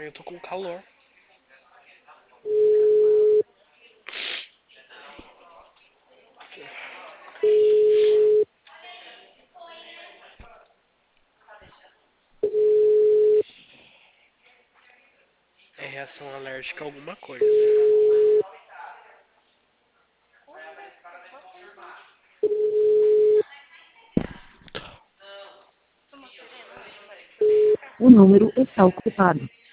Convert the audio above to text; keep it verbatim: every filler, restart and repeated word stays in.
Ai, eu tô com calor. É reação alérgica a alguma coisa. O número está ocupado.